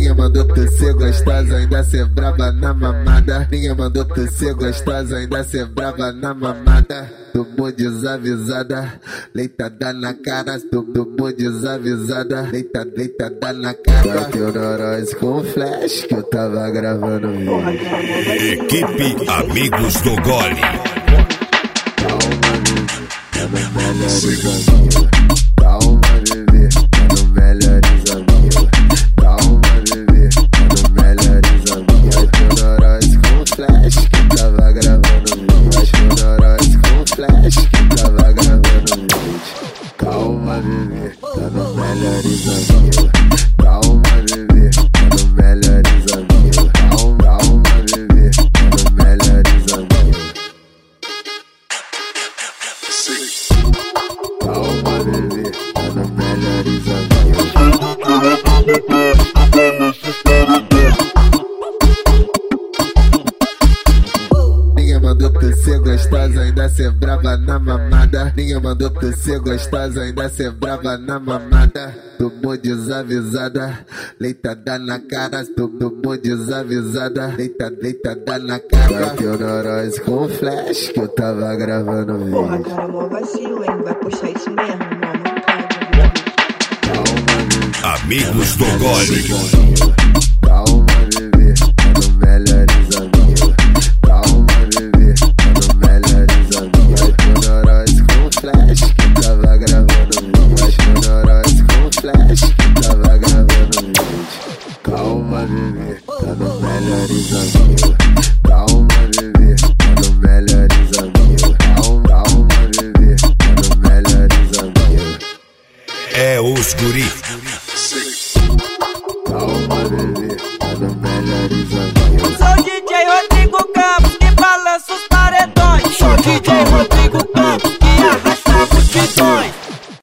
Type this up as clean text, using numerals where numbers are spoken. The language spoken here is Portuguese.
Ninguém mandou tu ser gostosa, ainda ser brava na mamada. Ninguém mandou tu ser gostosa, ainda ser brava na mamada. Tomou desavisada, leitada na cara. Tomou desavisada, leitada na cara. Bateu neurose com flash que eu tava gravando vídeo. Equipe Amigos do Gole. Calma, bebê, tá no melhores amigos. Calma, bebê, tá no melhores amigos. Bateu neurose com flash que eu tava gravando vídeo. Bateu neurose com flash que eu tava gravando vídeo. Calma, bebê, tá no melhores amigos. Calma, bebê, tá no melhores amigos. Calma, bebê, tá no melhores amigos. Calma, bebê, tá no melhores amigos. Ninguém mandou tu ser gostosa, ainda ser brava na mamada. Ninguém mandou tu ser gostosa, ainda ser brava na mamada. Tomou desavisada, leitada na cara. Tomou desavisada, leitada na cara. Bateu neurose com flash que eu tava gravando vídeo. Porra, cara, mó vacilo, hein? Vai puxar isso mesmo, mano. Amigos do Gole. Calma, bebê, tá no melhores amigos. Calma, bebê, tá no melhores amigos. Bateu neurose com flash que eu tava gravando vídeo. Bateu neurose com flash que eu tava gravando vídeo. Calma, bebê, tá no melhores amigos. Calma, bebê, tá no melhores amigos. Calma, bebê, tá no melhores amigos. É os guri. Calma, bebê, tá no melhores amigos.